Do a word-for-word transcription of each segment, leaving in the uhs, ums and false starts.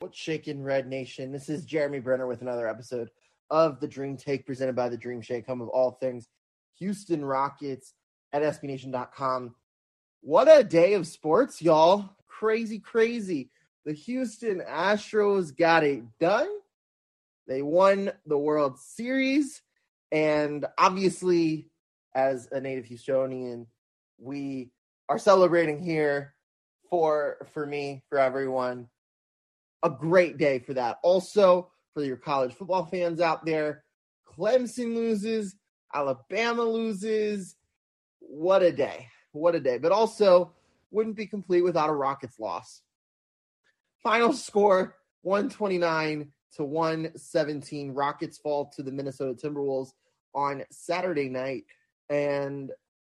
Shaken Red Nation. This is Jeremy Brenner with another episode of the Dream Take presented by the Dream Shake, home of all things Houston Rockets at S B Nation dot com. What a day of sports, y'all. Crazy, crazy. The Houston Astros got it done. They won the World Series. And obviously, as a native Houstonian, we are celebrating here for, for me, for everyone. A great day for that. Also, for your college football fans out there, Clemson loses, Alabama loses. What a day. What a day. But also, wouldn't be complete without a Rockets loss. Final score, one twenty-nine to one seventeen. Rockets fall to the Minnesota Timberwolves on Saturday night. And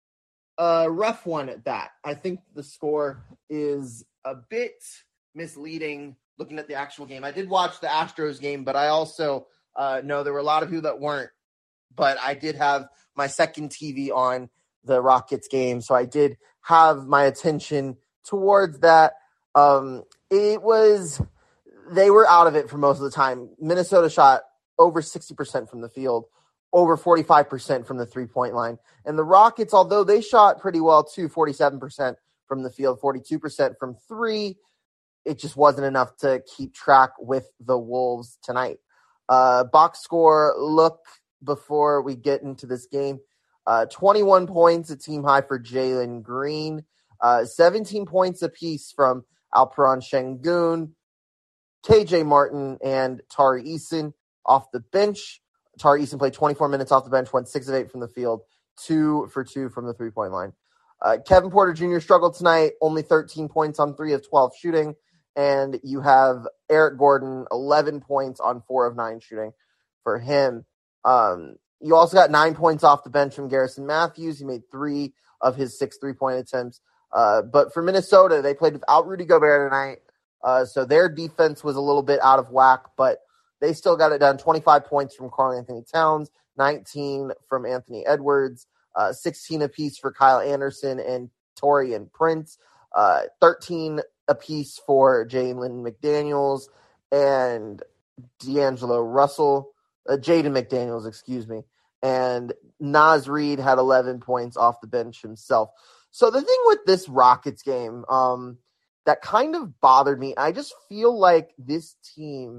a rough one at that. I think the score is a bit misleading looking at the actual game. I did watch the Astros game, but I also uh, know there were a lot of people that weren't. But I did have my second T V on the Rockets game, so I did have my attention towards that. Um, it was – they were out of it for most of the time. Minnesota shot over sixty percent from the field, over forty-five percent from the three-point line. And the Rockets, although they shot pretty well too, forty-seven percent from the field, forty-two percent from three, it just wasn't enough to keep track with the Wolves tonight. Uh, box score look before we get into this game. Uh, twenty-one points, a team high for Jalen Green. Uh, seventeen points apiece from Alperen Şengün, K J Martin, and Tari Eason off the bench. Tari Eason played twenty-four minutes off the bench, went six of eight from the field, two for two from the three-point line. Uh, Kevin Porter Junior struggled tonight, only thirteen points on three of twelve shooting. And you have Eric Gordon, eleven points on four of nine shooting for him. Um, you also got nine points off the bench from Garrison Matthews. He made three of his six three-point attempts. Uh, but for Minnesota, they played without Rudy Gobert tonight. Uh, so their defense was a little bit out of whack, but they still got it done. twenty-five points from Karl-Anthony Towns, nineteen from Anthony Edwards, uh, sixteen apiece for Kyle Anderson and Taurean Prince, uh, thirteen apiece for Jalen McDaniels and D'Angelo Russell, uh, Jaden McDaniels, excuse me. And Naz Reid had eleven points off the bench himself. So the thing with this Rockets game um, that kind of bothered me, I just feel like this team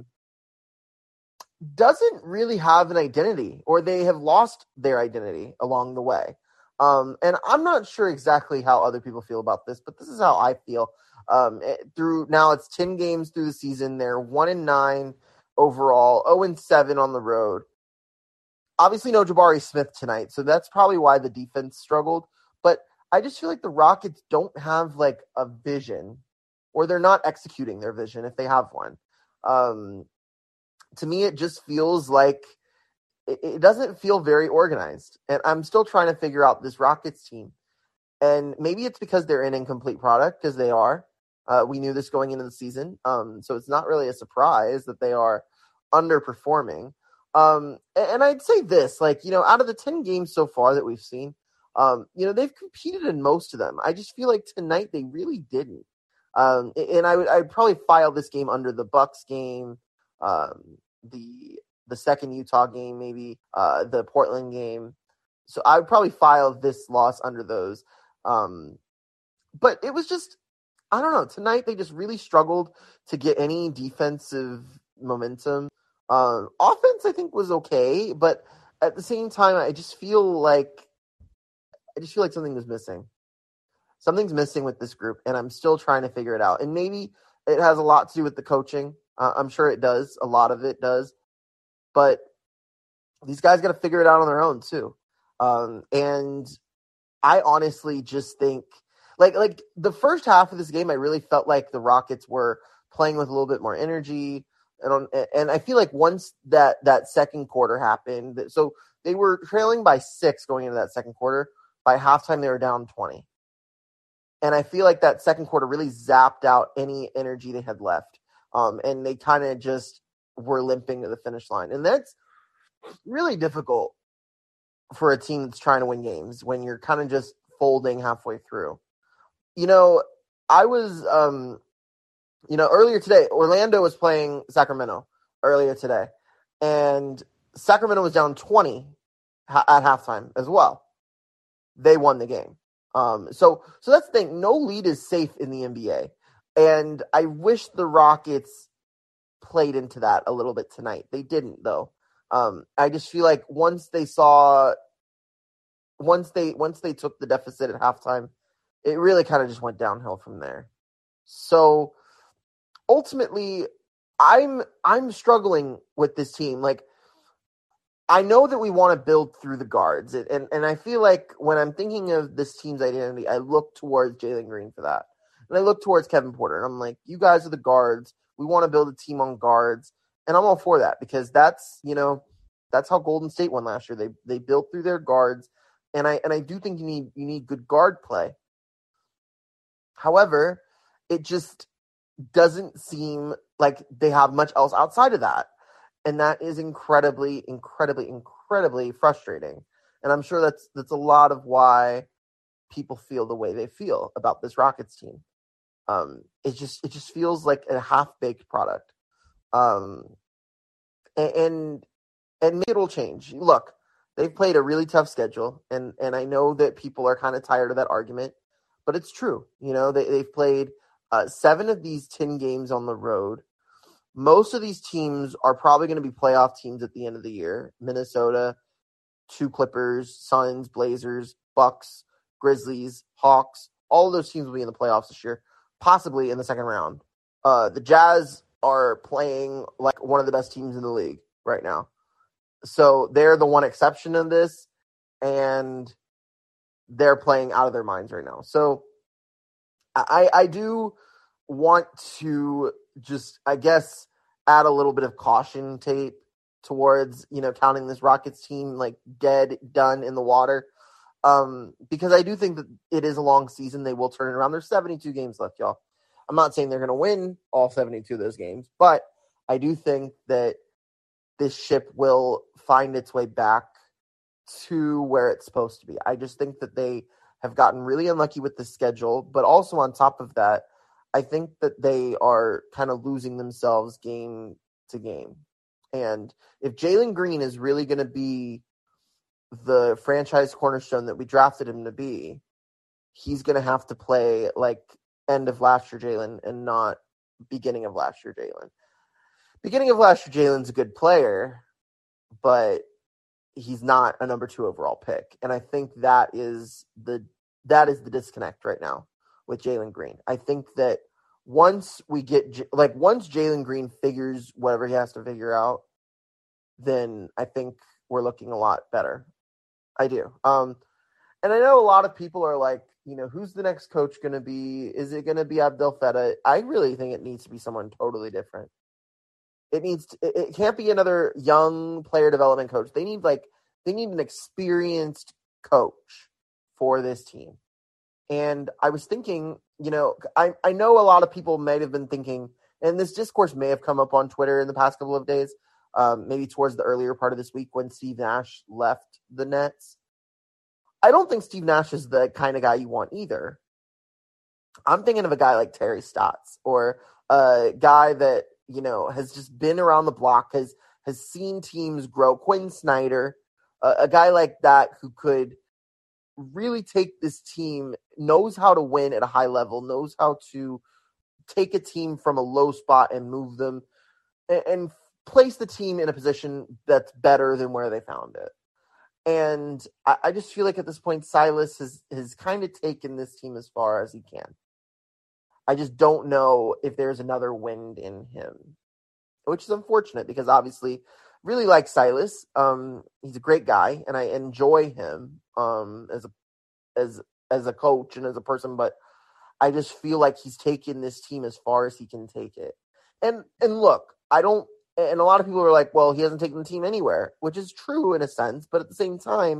doesn't really have an identity, or they have lost their identity along the way. Um, and I'm not sure exactly how other people feel about this, but this is how I feel. Um, through now it's ten games through the season. They're one and nine overall, zero and seven on the road. Obviously no Jabari Smith tonight, so that's probably why the defense struggled. But I just feel like the Rockets don't have like a vision, or they're not executing their vision if they have one. Um, to me, it just feels like it, it doesn't feel very organized. And I'm still trying to figure out this Rockets team. And maybe it's because they're an incomplete product, because they are. Uh, we knew this going into the season. Um, so it's not really a surprise that they are underperforming. Um, and, and I'd say this, like, you know, out of the ten games so far that we've seen, um, you know, they've competed in most of them. I just feel like tonight they really didn't. Um, and I would I'd probably file this game under the Bucks game, um, the the second Utah game, maybe uh, the Portland game. So I would probably file this loss under those. Um, but it was just, I don't know. Tonight they just really struggled to get any defensive momentum. Um, offense, I think, was okay, but at the same time, I just feel like I just feel like something was missing. Something's missing with this group, and I'm still trying to figure it out. And maybe it has a lot to do with the coaching. Uh, I'm sure it does. A lot of it does. But these guys got to figure it out on their own too. Um, and I honestly just think, like, like the first half of this game, I really felt like the Rockets were playing with a little bit more energy. And, and I feel like once that, that second quarter happened, so they were trailing by six going into that second quarter. By halftime, they were down twenty. And I feel like that second quarter really zapped out any energy they had left. Um, and they kind of just were limping to the finish line. And that's really difficult for a team that's trying to win games when you're kind of just folding halfway through. You know, I was um, You know, earlier today, Orlando was playing Sacramento earlier today, and Sacramento was down twenty ha- at halftime as well. They won the game. Um, so, so that's the thing. No lead is safe in the N B A, and I wish the Rockets played into that a little bit tonight. They didn't, though. Um, I just feel like once they saw, once they once they took the deficit at halftime, it really kind of just went downhill from there. So ultimately, I'm I'm struggling with this team. Like, I know that we want to build through the guards, and and I feel like when I'm thinking of this team's identity, I look towards Jalen Green for that, and I look towards Kevin Porter, and I'm like, you guys are the guards. We want to build a team on guards, and I'm all for that because that's you know that's how Golden State won last year. They they built through their guards, and I and I do think you need you need good guard play. However, it just doesn't seem like they have much else outside of that. And that is incredibly, incredibly, incredibly frustrating. And I'm sure that's that's a lot of why people feel the way they feel about this Rockets team. Um, it just it just feels like a half-baked product. Um, and and maybe it'll change. Look, they've played a really tough schedule, and and I know that people are kind of tired of that argument, but it's true. You know, they they've played uh, seven of these ten games on the road. Most of these teams are probably going to be playoff teams at the end of the year. Minnesota, two Clippers, Suns, Blazers, Bucks, Grizzlies, Hawks. All of those teams will be in the playoffs this year, possibly in the second round. Uh, the Jazz are playing like one of the best teams in the league right now. So they're the one exception of this, and they're playing out of their minds right now. So I, I do want to just, I guess, add a little bit of caution tape towards, you know, counting this Rockets team like dead, done in the water. Um, because I do think that it is a long season. They will turn it around. There's seventy-two games left, y'all. I'm not saying they're going to win all seventy-two of those games, but I do think that this ship will find its way back to where it's supposed to be. I just think that they have gotten really unlucky with the schedule, but also on top of that, I think that they are kind of losing themselves game to game. And if Jalen Green is really going to be the franchise cornerstone that we drafted him to be, he's going to have to play like end of last year Jalen and not beginning of last year Jalen. Beginning of last year Jalen's a good player, but he's not a number two overall pick. And I think that is the that is the disconnect right now with Jalen Green. I think that once we get, like, once Jalen Green figures whatever he has to figure out, then I think we're looking a lot better. I do. Um, and I know a lot of people are like, you know, who's the next coach going to be? Is it going to be Abdel Fattah? I really think it needs to be someone totally different. It needs to, it, it can't be another young player development coach. They need like they need an experienced coach for this team. And I was thinking, you know, I, I know a lot of people may have been thinking, and this discourse may have come up on Twitter in the past couple of days, um, maybe towards the earlier part of this week when Steve Nash left the Nets. I don't think Steve Nash is the kind of guy you want either. I'm thinking of a guy like Terry Stotts, or a guy that, you know, has just been around the block, has has seen teams grow. Quinn Snyder, uh, a guy like that who could really take this team, knows how to win at a high level, knows how to take a team from a low spot and move them and, and place the team in a position that's better than where they found it. And I, I just feel like at this point, Silas has, has kind of taken this team as far as he can. I just don't know if there's another wind in him, which is unfortunate because obviously really like Silas. Um, he's a great guy and I enjoy him um, as a as as a coach and as a person, but I just feel like he's taken this team as far as he can take it. And and look, I don't and a lot of people are like, well, he hasn't taken the team anywhere, which is true in a sense, but at the same time,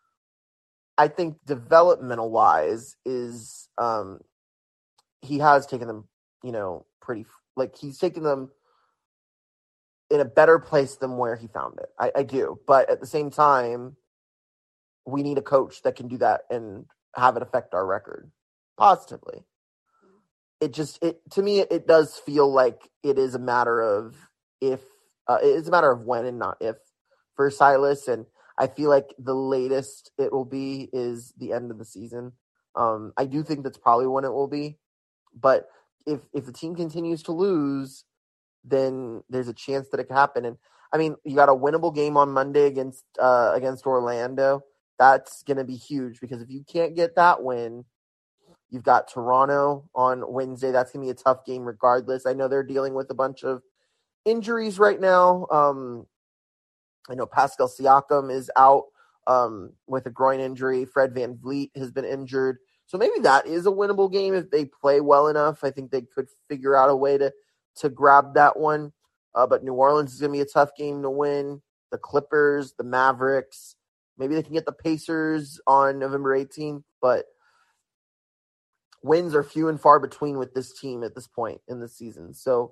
I think developmental wise is um he has taken them, you know, pretty like he's taken them in a better place than where he found it. I, I do. But at the same time, we need a coach that can do that and have it affect our record positively. it just it to me it, it does feel like it is a matter of if uh, it's a matter of when and not if for Silas, and I feel like the latest it will be is the end of the season. Um, I do think that's probably when it will be, but if if the team continues to lose, then there's a chance that it could happen. And I mean, you got a winnable game on Monday against uh, against Orlando. That's going to be huge because if you can't get that win, you've got Toronto on Wednesday. That's going to be a tough game regardless. I know they're dealing with a bunch of injuries right now. Um, I know Pascal Siakam is out um, with a groin injury. Fred VanVleet has been injured. So maybe that is a winnable game if they play well enough. I think they could figure out a way to, to grab that one. Uh, but New Orleans is going to be a tough game to win. The Clippers, the Mavericks. Maybe they can get the Pacers on November eighteenth. But wins are few and far between with this team at this point in the season. So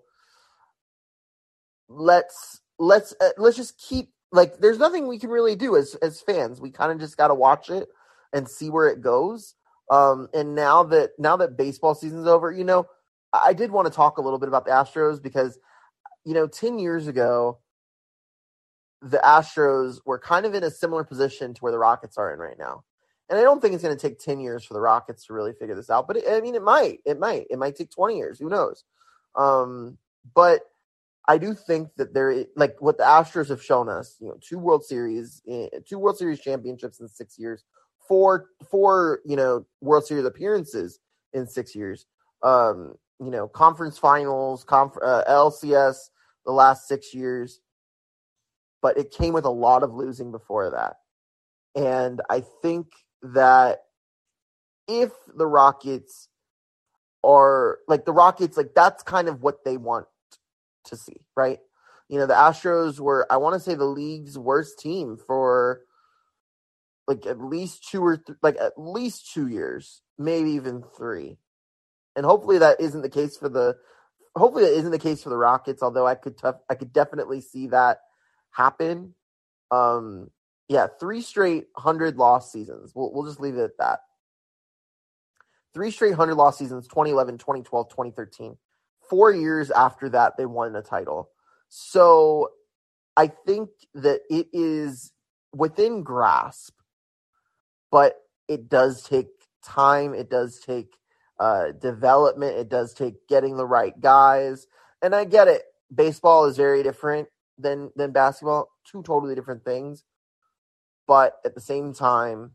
let's let's uh, let's just keep like there's nothing we can really do as as fans. We kind of just got to watch it and see where it goes. Um, and now that now that baseball season's over, you know, I did want to talk a little bit about the Astros because, you know, ten years ago, the Astros were kind of in a similar position to where the Rockets are in right now. And I don't think it's going to take ten years for the Rockets to really figure this out. But, it, I mean, it might. It might. It might take twenty years. Who knows? Um, but I do think that there, like what the Astros have shown us, you know, two World Series, two World Series championships in six years, four, four, you know, World Series appearances in six years, um, you know, conference finals, conf- uh, L C S the last six years. But it came with a lot of losing before that. And I think that if the Rockets are like the Rockets, like that's kind of what they want to see, right? You know, the Astros were, I want to say, the league's worst team for like at least two or th- like at least two years, maybe even three. And hopefully that isn't the case for the hopefully that isn't the case for the Rockets, although I could tough I could definitely see that happen. Um yeah, three straight hundred loss seasons. We'll we'll just leave it at that. Three straight hundred loss seasons, twenty eleven, twenty twelve, twenty thirteen. Four years after that, they won a title. So I think that it is within grasp, but it does take time. It does take uh, development. It does take getting the right guys. And I get it. Baseball is very different than, than basketball. Two totally different things. But at the same time,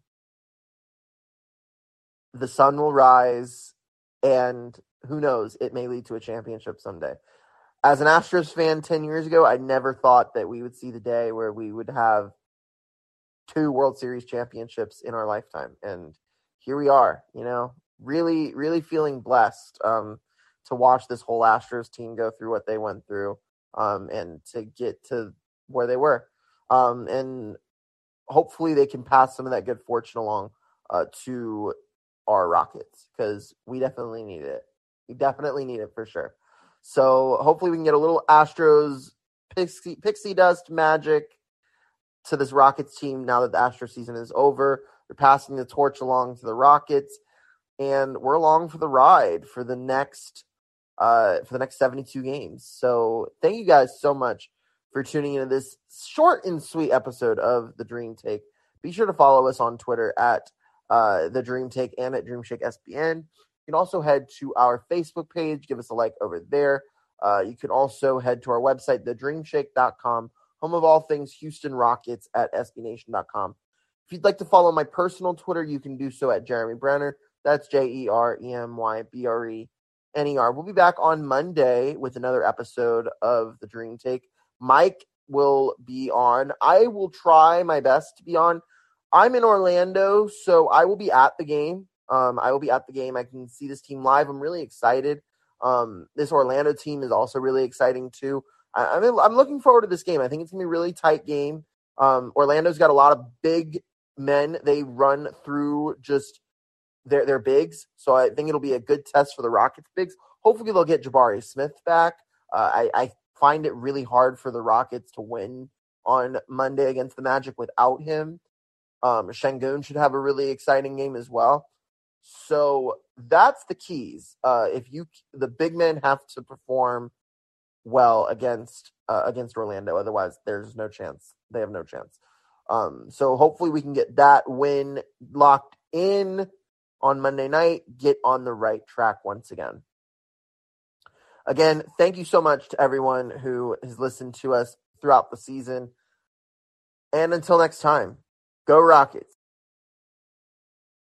the sun will rise, and who knows, it may lead to a championship someday. As an Astros fan ten years ago, I never thought that we would see the day where we would have two World Series championships in our lifetime. And here we are, you know, really, really feeling blessed um, to watch this whole Astros team go through what they went through um, and to get to where they were. Um, and hopefully they can pass some of that good fortune along uh, to our Rockets, because we definitely need it. We definitely need it for sure. So hopefully we can get a little Astros pixie, pixie dust magic to this Rockets team now that the Astros season is over. They're passing the torch along to the Rockets, and we're along for the ride for the next uh, for the next seventy-two games. So thank you guys so much for tuning into this short and sweet episode of The Dream Take. Be sure to follow us on Twitter at uh, The Dream Take and at Dreamshake S B N. You can also head to our Facebook page. Give us a like over there. Uh, you can also head to our website, the dream shake dot com, home of all things Houston Rockets at S B Nation dot com. If you'd like to follow my personal Twitter, you can do so at Jeremy Brenner. That's J E R E M Y B R E N E R. We'll be back on Monday with another episode of The Dream Take. Mike will be on. I will try my best to be on. I'm in Orlando, so I will be at the game. Um, I will be at the game. I can see this team live. I'm really excited. Um, this Orlando team is also really exciting too. I, I'm in, I'm looking forward to this game. I think it's gonna be a really tight game. Um, Orlando's got a lot of big men. They run through just their their bigs, so I think it'll be a good test for the Rockets bigs. Hopefully they'll get Jabari Smith back. Uh, I, I find it really hard for the Rockets to win on Monday against the Magic without him. Um, Şengün should have a really exciting game as well. So that's the keys. Uh, if you the big men have to perform well against uh, against Orlando, otherwise there's no chance. They have no chance. Um, so hopefully we can get that win locked in on Monday night. Get on the right track once again. Again, thank you so much to everyone who has listened to us throughout the season. And until next time, go Rockets.